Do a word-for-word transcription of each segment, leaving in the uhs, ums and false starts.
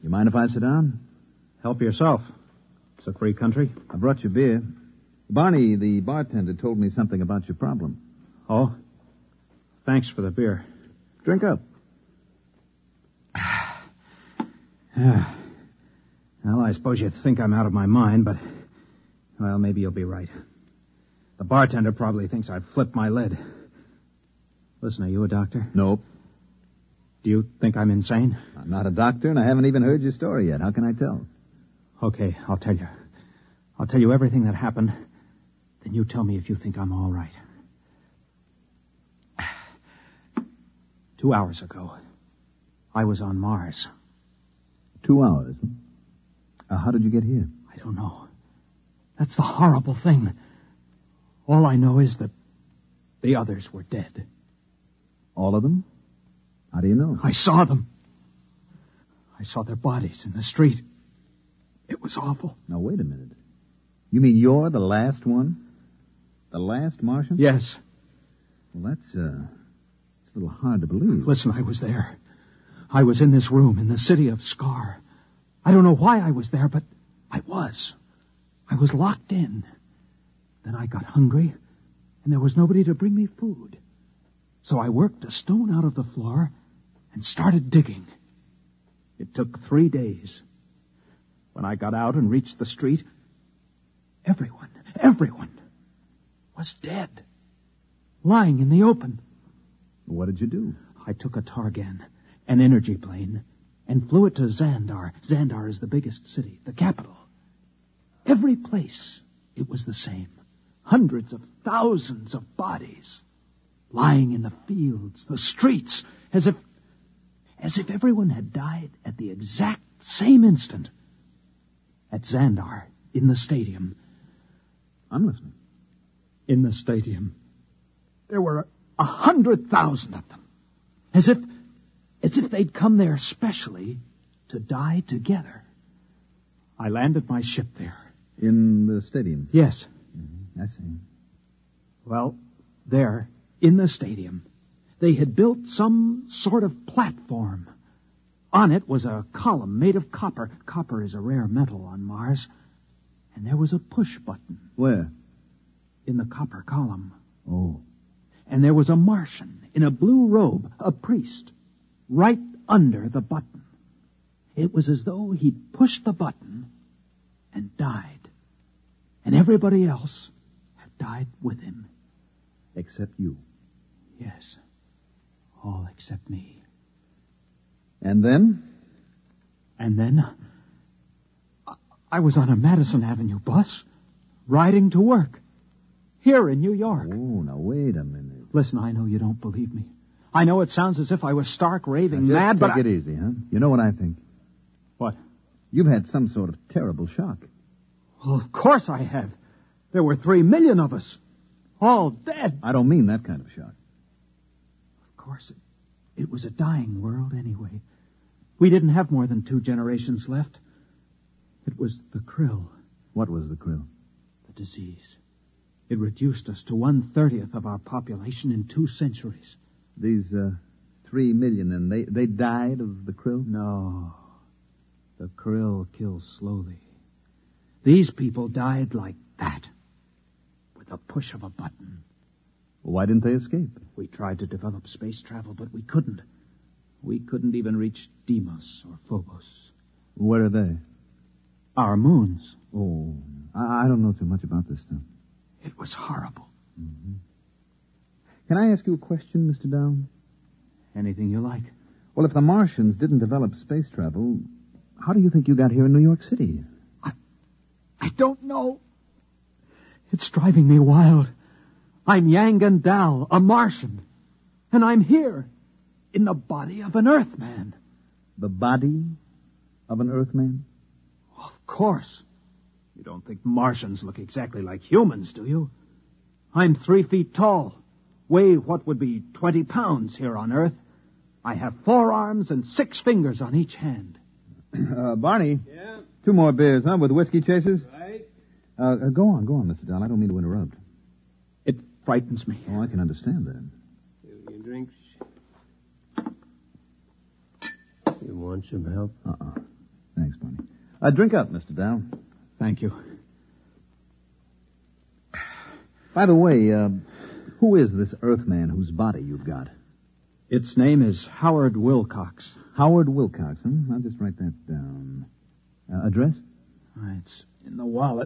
You mind if I sit down? Help yourself. It's a free country. I brought you beer. Barney, the bartender, told me something about your problem. Oh? Thanks for the beer. Drink up. Well, I suppose you think I'm out of my mind, but, well, maybe you'll be right. The bartender probably thinks I've flipped my lid. Listen, are you a doctor? Nope. Do you think I'm insane? I'm not a doctor, and I haven't even heard your story yet. How can I tell? Okay, I'll tell you. I'll tell you everything that happened. Then you tell me if you think I'm all right. Two hours ago, I was on Mars. Two hours? Uh, how did you get here? I don't know. That's the horrible thing. All I know is that the others were dead. All of them? How do you know? I saw them. I saw their bodies in the street. It was awful. Now, wait a minute. You mean you're the last one? The last Martian? Yes. Well, that's, uh, it's a little hard to believe. Listen, I was there. I was in this room in the city of Scar. I don't know why I was there, but I was. I was locked in. Then I got hungry, and there was nobody to bring me food. So I worked a stone out of the floor and started digging. It took three days. When I got out and reached the street, everyone, everyone was dead, lying in the open. What did you do? I took a Targan, an energy plane, and flew it to Xandar. Xandar is the biggest city, the capital. Every place, it was the same. Hundreds of thousands of bodies lying in the fields, the streets, as if, as if everyone had died at the exact same instant. At Xandar, in the stadium. I'm listening. In the stadium, there were a hundred thousand of them. As if, as if they'd come there specially to die together. I landed my ship there. In the stadium? Yes. Mm-hmm. I see. Well, there, in the stadium, they had built some sort of platform. On it was a column made of copper. Copper is a rare metal on Mars. And there was a push button. Where? In the copper column. Oh. And there was a Martian in a blue robe, a priest, right under the button. It was as though he'd pushed the button and died. And everybody else had died with him. Except you? Yes. All except me. And then? And then, I was on a Madison Avenue bus, riding to work, here in New York. Oh, now wait a minute. Listen, I know you don't believe me. I know it sounds as if I was stark raving now, mad, just but take I... it easy, huh? You know what I think? What? You've had some sort of terrible shock. Well, of course I have. There were three million of us, all dead. I don't mean that kind of shock. Of course, it, it was a dying world anyway. We didn't have more than two generations left. It was the krill. What was the krill? The disease. It reduced us to one-thirtieth of our population in two centuries. These, uh, three million, and they, they died of the krill? No. The krill kills slowly. These people died like that, with a push of a button. Why didn't they escape? We tried to develop space travel, but we couldn't. We couldn't even reach Deimos or Phobos. Where are they? Our moons. Oh, I, I don't know too much about this stuff. It was horrible. Mm-hmm. Can I ask you a question, Mister Down? Anything you like. Well, if the Martians didn't develop space travel, how do you think you got here in New York City? I, I don't know. It's driving me wild. I'm Yangan Dal, a Martian. And I'm here, in the body of an Earthman. The body of an Earthman? Of course. You don't think Martians look exactly like humans, do you? I'm three feet tall, weigh what would be twenty pounds here on Earth. I have four arms and six fingers on each hand. Uh, Barney? Yeah? Two more beers, huh, with whiskey chasers? Right. Uh, uh, go on, go on, Mister Down. I don't mean to interrupt. It frightens me. Oh, I can understand that. Here, you drinks. You want some help? Uh-uh. Uh, drink up, Mister Dow. Thank you. By the way, uh, who is this Earthman whose body you've got? Its name is Howard Wilcox. Howard Wilcox, huh? I'll just write that down. Uh, address? Uh, it's in the wallet.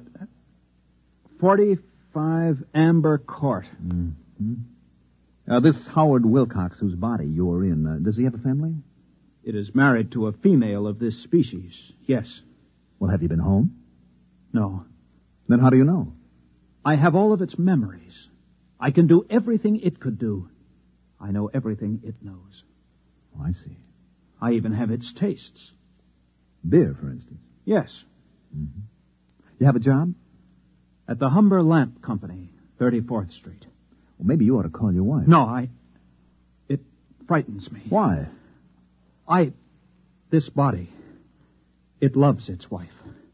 forty-five Amber Court. Mm-hmm. Uh, this Howard Wilcox whose body you're in, uh, does he have a family? It is married to a female of this species, yes. Well, have you been home? No. Then how do you know? I have all of its memories. I can do everything it could do. I know everything it knows. Oh, I see. I even have its tastes. Beer, for instance? Yes. Mm-hmm. You have a job? At the Humber Lamp Company, thirty-fourth Street. Well, maybe you ought to call your wife. No, I... It frightens me. Why? I... This body... It loves its wife.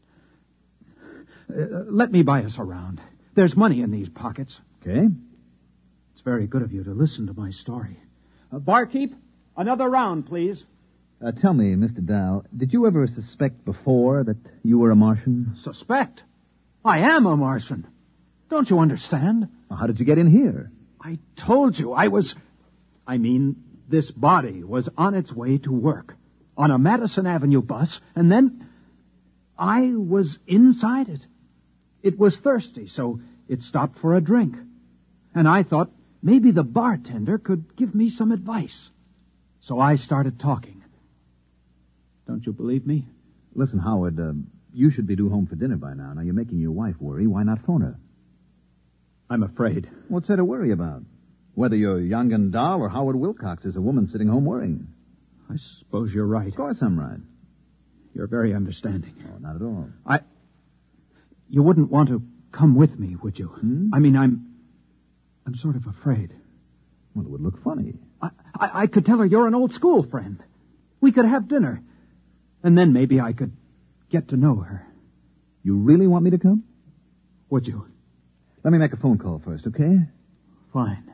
Uh, let me buy us around. There's money in these pockets. Okay. It's very good of you to listen to my story. Uh, barkeep, another round, please. Uh, tell me, Mister Dow, did you ever suspect before that you were a Martian? Suspect? I am a Martian. Don't you understand? Well, how did you get in here? I told you I was... I mean, this body was on its way to work on a Madison Avenue bus, and then I was inside it. It was thirsty, so it stopped for a drink. And I thought maybe the bartender could give me some advice. So I started talking. Don't you believe me? Listen, Howard, uh, you should be due home for dinner by now. Now, you're making your wife worry. Why not phone her? I'm afraid. What's there to worry about? Whether you're young and Dahl or Howard Wilcox is a woman sitting home worrying. I suppose you're right. Of course I'm right. You're very understanding. Oh, not at all. I... You wouldn't want to come with me, would you? Hmm? I mean, I'm... I'm sort of afraid. Well, it would look funny. I, I, I could tell her you're an old school friend. We could have dinner. And then maybe I could get to know her. You really want me to come? Would you? Let me make a phone call first, okay? Fine.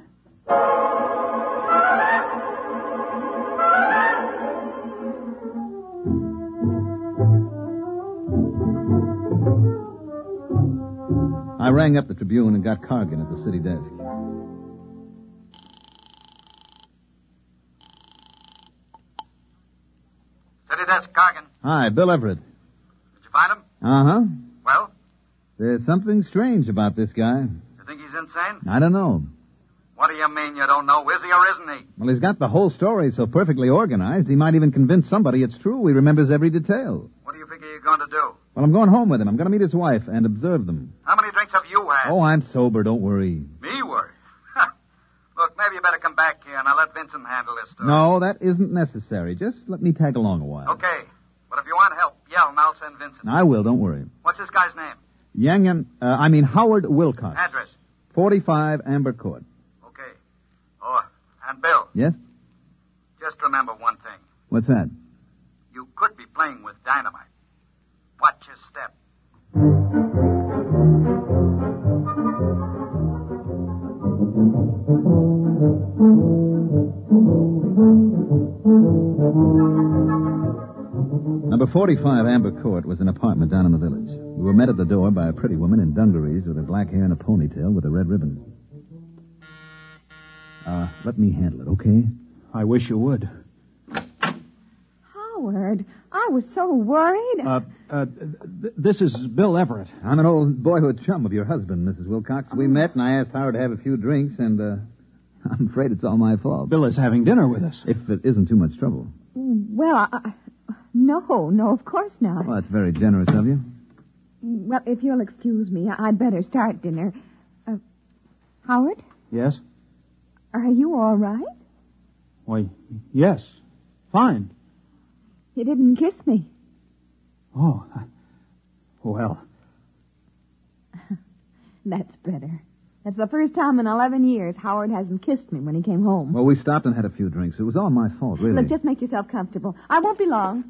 I rang up the Tribune and got Cargan at the city desk. City desk, Cargan. Hi, Bill Everett. Did you find him? Uh-huh. Well, There's something strange about this guy. you think he's insane? I don't know. What do you mean you don't know? Is he or isn't he? Well, he's got the whole story so perfectly organized, he might even convince somebody it's true. He remembers every detail. What do you figure you're going to do? Well, I'm going home with him. I'm going to meet his wife and observe them. How many drinks have you had? Oh, I'm sober. Don't worry. Me worry. Look, maybe you better come back here and I'll let Vincent handle this stuff. No, that isn't necessary. Just let me tag along a while. Okay. But if you want help, yell and I'll send Vincent. I will. Don't worry. What's this guy's name? Yang, uh, I mean Howard Wilcox. Address? forty-five Amber Court. Okay. Oh, and Bill, Yes? just remember one thing. What's that? You could be playing with dynamite. Watch your step. Number forty-five Amber Court was an apartment down in the village. We were met at the door by a pretty woman in dungarees with her black hair and a ponytail with a red ribbon. Uh, let me handle it, okay? I wish you would. Howard, I was so worried. Uh, uh, th- this is Bill Everett. I'm an old boyhood chum of your husband, Missus Wilcox. We met, and I asked Howard to have a few drinks, and uh, I'm afraid it's all my fault. Bill is having dinner with us. If it isn't too much trouble. Well, I, I- no, no, of course not. Well, that's very generous of you. Well, if you'll excuse me, I'd better start dinner. Uh, Howard, Yes? are you all right? Why, yes. Fine. You didn't kiss me. Oh, I- well, That's better. That's the first time in eleven years Howard hasn't kissed me when he came home. Well, we stopped and had a few drinks. It was all my fault, really. Look, just make yourself comfortable. I won't be long.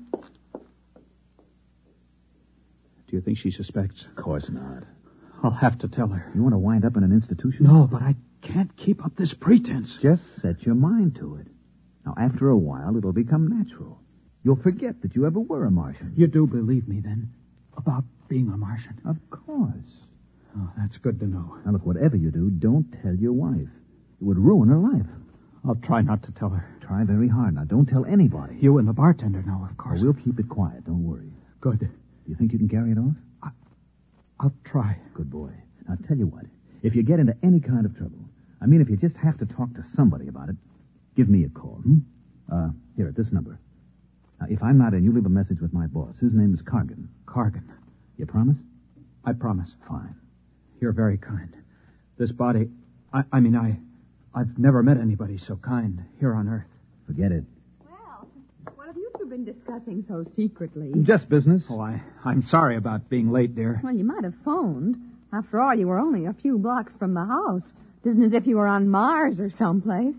do you think she suspects? Of course not. I'll have to tell her. You want to wind up in an institution? No, but I can't keep up this pretense. Just set your mind to it. Now, after a while, it'll become natural. You'll forget that you ever were a Martian. You do believe me, then? About being a Martian? Of course. Oh, that's good to know. Now, look, whatever you do, don't tell your wife. It would ruin her life. I'll try not to tell her. Try very hard. Now, don't tell anybody. You and the bartender know, of course. Oh, we'll keep it quiet. Don't worry. Good. You think you can carry it off? I, I'll try. Good boy. Now, tell you what. If you get into any kind of trouble, I mean, if you just have to talk to somebody about it, give me a call, hmm? Uh, here, at this number. Now, if I'm not in, you leave a message with my boss. His name is Cargan. Cargan. You promise? I promise. Fine. You're very kind. This body... I, I mean, I... I've never met anybody so kind here on Earth. Forget it. Well, what have you two been discussing so secretly? Just business. Oh, I, I'm sorry about being late, dear. Well, you might have phoned. After all, you were only a few blocks from the house. It isn't as if you were on Mars or someplace.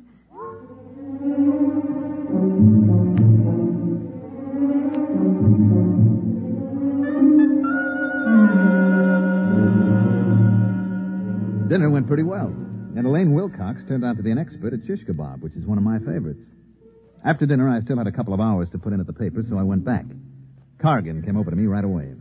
Dinner went pretty well, and Elaine Wilcox turned out to be an expert at shish kebab, which is one of my favorites. After dinner, I still had a couple of hours to put in at the paper, so I went back. Cargan came over to me right away.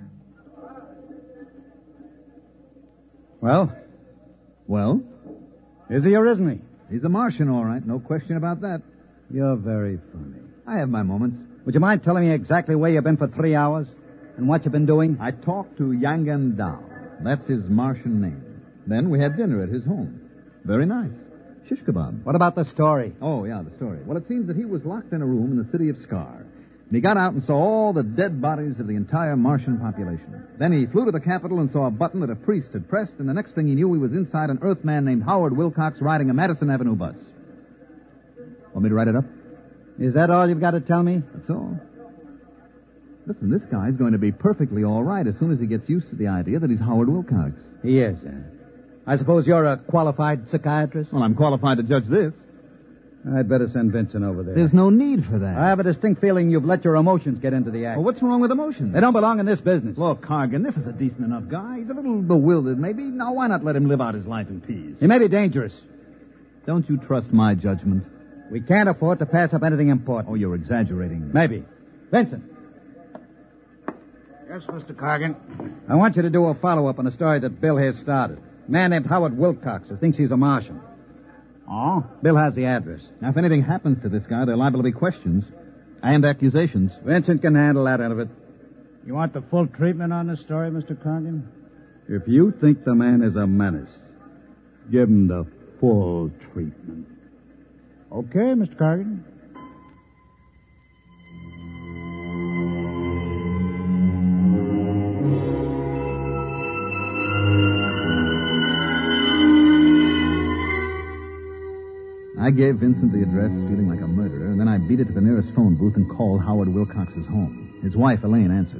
Well? Well? Is he or isn't he? He's a Martian, all right. No question about that. You're very funny. I have my moments. Would you mind telling me exactly where you've been for three hours? And what you've been doing? I talked to Yangan Dao. That's his Martian name. Then we had dinner at his home. Very nice. Shish kebab. What about the story? Oh, yeah, the story. Well, it seems that he was locked in a room in the city of Scar. And he got out and saw all the dead bodies of the entire Martian population. Then he flew to the capital and saw a button that a priest had pressed, and the next thing he knew, he was inside an Earthman named Howard Wilcox riding a Madison Avenue bus. Want me to write it up? Is that all you've got to tell me? That's all. Listen, this guy's going to be perfectly all right as soon as he gets used to the idea that he's Howard Wilcox. He is, eh? I suppose you're a qualified psychiatrist? Well, I'm qualified to judge this. I'd better send Vincent over there. There's no need for that. I have a distinct feeling you've let your emotions get into the act. Well, what's wrong with emotions? They don't belong in this business. Look, Cargan, this is a decent enough guy. He's a little bewildered, maybe. Now, why not let him live out his life in peace? He may be dangerous. Don't you trust my judgment? We can't afford to pass up anything important. Oh, you're exaggerating. Maybe. Vincent. Yes, Mister Cargan. I want you to do a follow-up on a story that Bill here started. A man named Howard Wilcox who thinks he's a Martian. Oh? Bill has the address. Now, if anything happens to this guy, there are liable to be questions and accusations. Vincent can handle that end of it. You want the full treatment on this story, Mister Cargan? If you think the man is a menace, give him the full treatment. Okay, Mister Cargan. I gave Vincent the address, feeling like a murderer, and then I beat it to the nearest phone booth and called Howard Wilcox's home. His wife, Elaine, answered.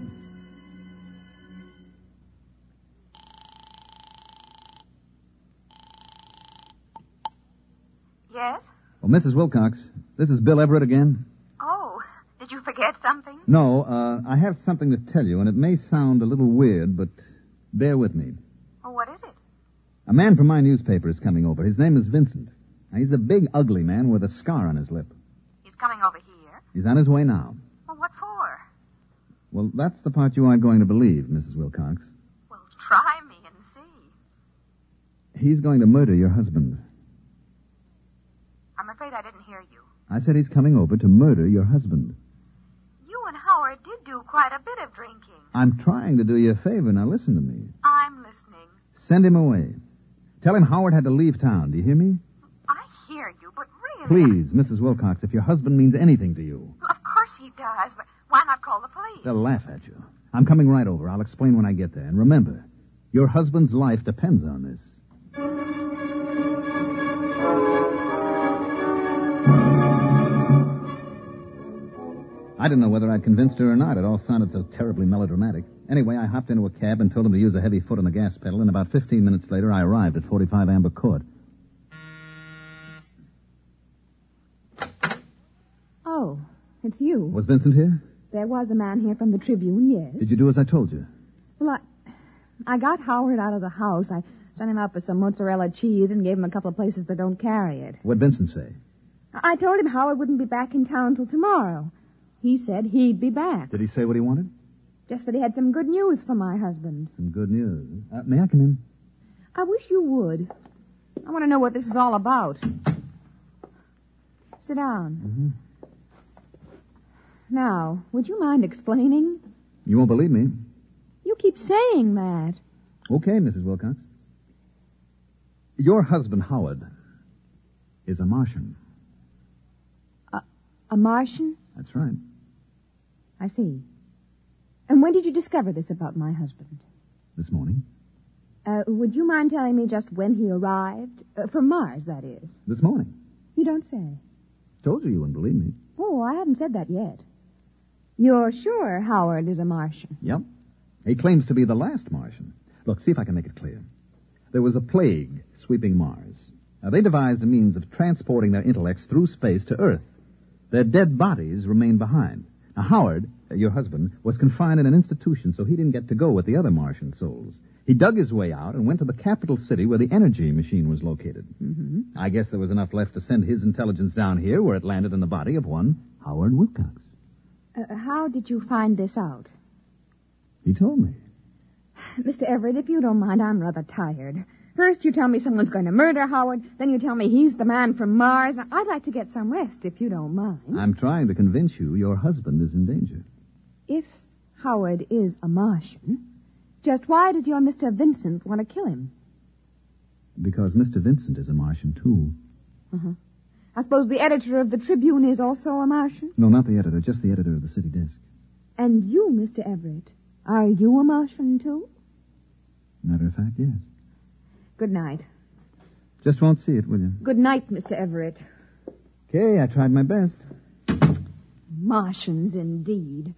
Yes? Well, Missus Wilcox, this is Bill Everett again. Oh, did you forget something? No, uh, I have something to tell you, and it may sound a little weird, but bear with me. Oh, what is it? A man from my newspaper is coming over. His name is Vincent. Now, he's a big, ugly man with a scar on his lip. He's coming over here? He's on his way now. Well, what for? Well, that's the part you aren't going to believe, Missus Wilcox. Well, try me and see. He's going to murder your husband. I'm afraid I didn't hear you. I said he's coming over to murder your husband. You and Howard did do quite a bit of drinking. I'm trying to do you a favor. Now listen to me. I'm listening. Send him away. Tell him Howard had to leave town. Do you hear me? I hear you, but really... Please, Missus Wilcox, if your husband means anything to you. Well, of course he does, but why not call the police? They'll laugh at you. I'm coming right over. I'll explain when I get there. And remember, your husband's life depends on this. I didn't know whether I'd convinced her or not. It all sounded so terribly melodramatic. Anyway, I hopped into a cab and told him to use a heavy foot on the gas pedal, and about fifteen minutes later, I arrived at forty-five Amber Court. Oh, it's you. Was Vincent here? There was a man here from the Tribune, yes. Did you do as I told you? Well, I, I got Howard out of the house. I sent him out for some mozzarella cheese and gave him a couple of places that don't carry it. What'd Vincent say? I told him Howard wouldn't be back in town till tomorrow. He said he'd be back. Did he say what he wanted? Just that he had some good news for my husband. Some good news. Uh, may I come in? I wish you would. I want to know what this is all about. Sit down. Mm-hmm. Now, would you mind explaining? You won't believe me. You keep saying that. Okay, Missus Wilcox. Your husband, Howard, is a Martian. A, a Martian? That's right. I see. And when did you discover this about my husband? This morning. Uh, would you mind telling me just when he arrived? Uh, from Mars, that is. This morning. You don't say. Told you you wouldn't believe me. Oh, I haven't said that yet. You're sure Howard is a Martian? Yep. He claims to be the last Martian. Look, see if I can make it clear. There was a plague sweeping Mars. Now, they devised a means of transporting their intellects through space to Earth. Their dead bodies remained behind. Now, Howard, your husband, was confined in an institution, so he didn't get to go with the other Martian souls. He dug his way out and went to the capital city where the energy machine was located. Mm-hmm. I guess there was enough left to send his intelligence down here, where it landed in the body of one Howard Wilcox. Uh, how did you find this out? He told me. Mister Everett, if you don't mind, I'm rather tired. First you tell me someone's going to murder Howard, then you tell me he's the man from Mars. Now, I'd like to get some rest, if you don't mind. I'm trying to convince you your husband is in danger. If Howard is a Martian, just why does your Mister Vincent want to kill him? Because Mister Vincent is a Martian, too. Uh-huh. I suppose the editor of the Tribune is also a Martian? No, not the editor, just the editor of the City Desk. And you, Mister Everett, are you a Martian, too? Matter of fact, yes. Good night. Just won't see it, will you? Good night, Mister Everett. Okay, I tried my best. Martians, indeed.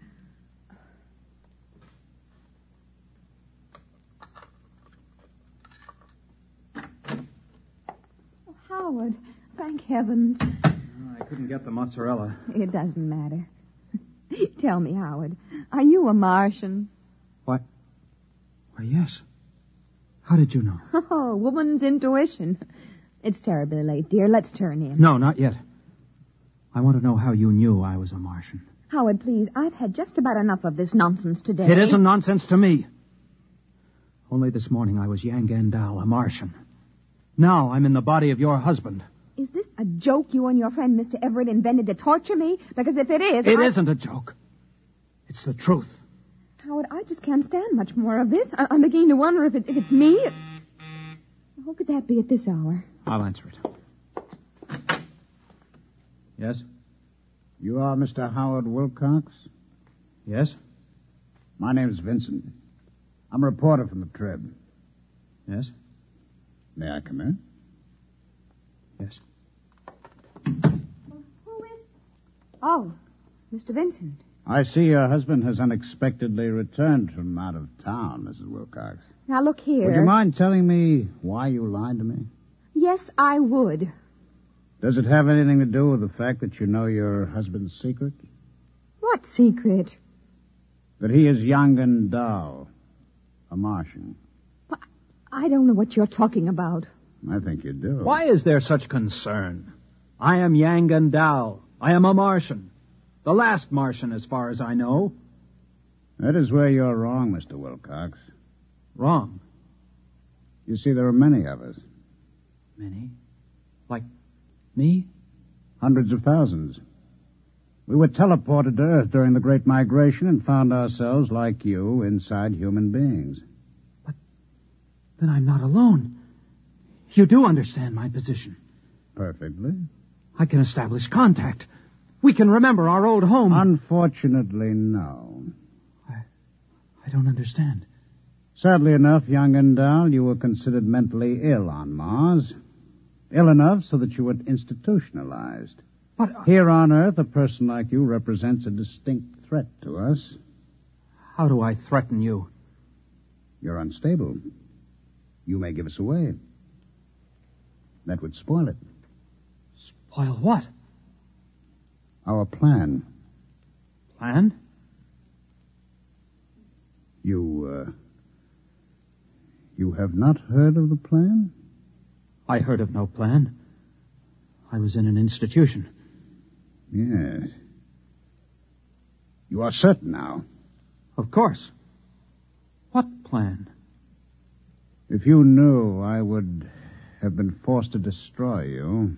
Oh, Howard, thank heavens. I couldn't get the mozzarella. It doesn't matter. Tell me, Howard, are you a Martian? What? Why, yes. How did you know? Oh, woman's intuition. It's terribly late, dear. Let's turn in. No, not yet. I want to know how you knew I was a Martian. Howard, please, I've had just about enough of this nonsense today. It isn't nonsense to me. Only this morning I was Yang Gandal, a Martian. Now I'm in the body of your husband. Is this a joke you and your friend Mister Everett invented to torture me? Because if it is... It I... isn't a joke. It's the truth. Howard, I just can't stand much more of this. I- I'm beginning to wonder if, it, if it's me. Who could that be at this hour? I'll answer it. Yes? You are Mister Howard Wilcox? Yes? My name's Vincent. I'm a reporter from the Trib. Yes? May I come in? Yes. Who is... Oh, Mister Vincent. I see your husband has unexpectedly returned from out of town, Missus Wilcox. Now, look here. Would you mind telling me why you lied to me? Yes, I would. Does it have anything to do with the fact that you know your husband's secret? What secret? That he is Yang Gandal, a Martian. I don't know what you're talking about. I think you do. Why is there such concern? I am Yang Gandal. I am a Martian. The last Martian, as far as I know. That is where you're wrong, Mister Wilcox. Wrong. You see, there are many of us. Many? Like me? Hundreds of thousands. We were teleported to Earth during the Great Migration and found ourselves, like you, inside human beings. But then I'm not alone. You do understand my position. Perfectly. I can establish contact. We can remember our old home. Unfortunately, no. I, I don't understand. Sadly enough, Yang Gandal, you were considered mentally ill on Mars. Ill enough so that you were institutionalized. But uh, here on Earth, a person like you represents a distinct threat to us. How do I threaten you? You're unstable. You may give us away. That would spoil it. Spoil what? Our plan. Plan? You, uh... You have not heard of the plan? I heard of no plan. I was in an institution. Yes. You are certain now? Of course. What plan? If you knew, I would have been forced to destroy you.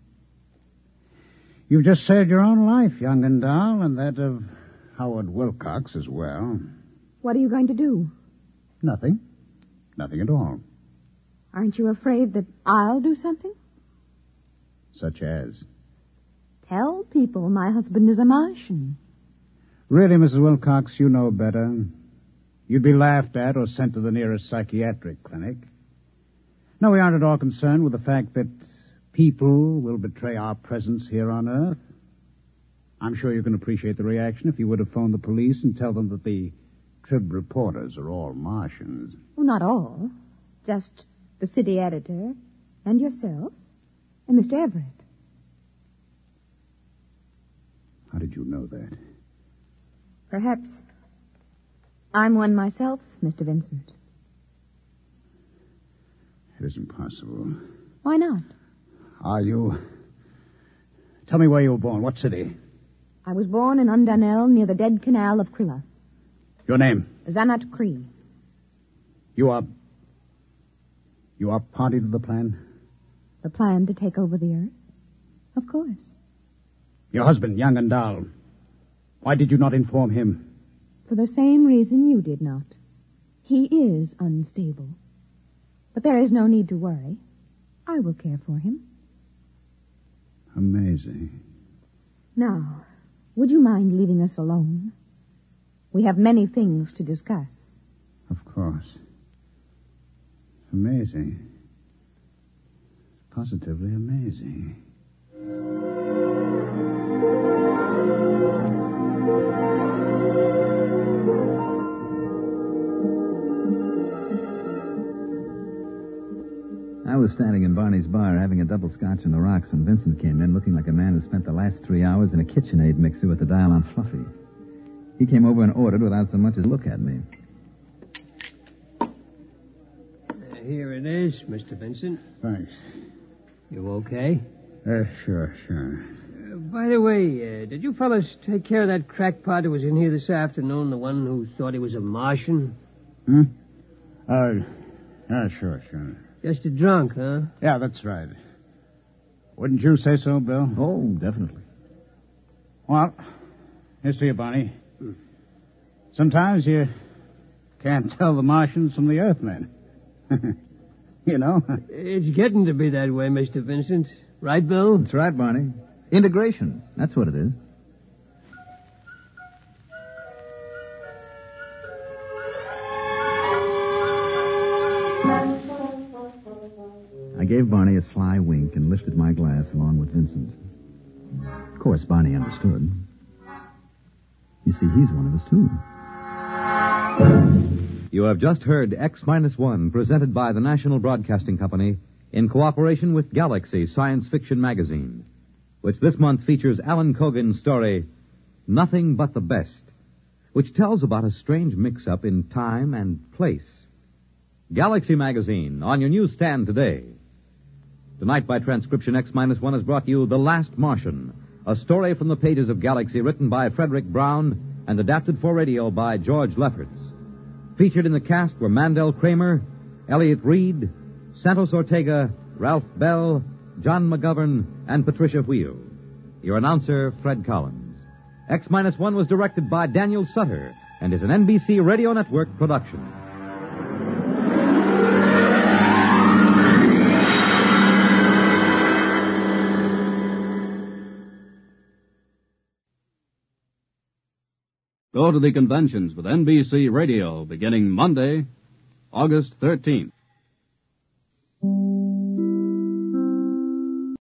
You've just saved your own life, young and Dahl, and that of Howard Wilcox as well. What are you going to do? Nothing. Nothing at all. Aren't you afraid that I'll do something? Such as? Tell people my husband is a Martian. Really, Missus Wilcox, you know better. You'd be laughed at or sent to the nearest psychiatric clinic. No, we aren't at all concerned with the fact that people will betray our presence here on Earth. I'm sure you can appreciate the reaction if you would have phoned the police and tell them that the Trib reporters are all Martians. Well, not all. Just the city editor and yourself and Mister Everett. How did you know that? Perhaps I'm one myself, Mister Vincent. It isn't possible. Why not? Are you... Tell me where you were born. What city? I was born in Undunell near the dead canal of Krilla. Your name? Zanat Cree. You are... You are party to the plan? The plan to take over the Earth? Of course. Your husband, young and Dahl. Why did you not inform him? For the same reason you did not. He is unstable. But there is no need to worry. I will care for him. Amazing. Now, would you mind leaving us alone? We have many things to discuss. Of course. Amazing. Positively amazing. I was standing in Barney's bar having a double scotch on the rocks when Vincent came in looking like a man who spent the last three hours in a KitchenAid mixer with the dial on Fluffy. He came over and ordered without so much as look at me. Uh, here it is, Mister Vincent. Thanks. You okay? Uh, sure, sure. Uh, by the way, uh, did you fellas take care of that crackpot who was in here this afternoon, the one who thought he was a Martian? Hmm? Uh, yeah, sure, sure. Just a drunk, huh? Yeah, that's right. Wouldn't you say so, Bill? Oh, definitely. Well, here's to you, Barney. Sometimes you can't tell the Martians from the Earthmen. You know? It's getting to be that way, Mister Vincent. Right, Bill? That's right, Barney. Integration. That's what it is. I gave Barney a sly wink and lifted my glass along with Vincent. Of course, Barney understood. You see, he's one of us, too. You have just heard X Minus One, presented by the National Broadcasting Company in cooperation with Galaxy Science Fiction Magazine, which this month features Alan Cogan's story, Nothing But the Best, which tells about a strange mix-up in time and place. Galaxy Magazine, on your newsstand today. Tonight, by transcription, X Minus One has brought you The Last Martian, a story from the pages of Galaxy written by Frederick Brown and adapted for radio by George Lefferts. Featured in the cast were Mandel Kramer, Elliot Reed, Santos Ortega, Ralph Bell, John McGovern, and Patricia Wheel. Your announcer, Fred Collins. X Minus One was directed by Daniel Sutter and is an N B C Radio Network production. Go to the conventions with N B C Radio beginning Monday, August thirteenth.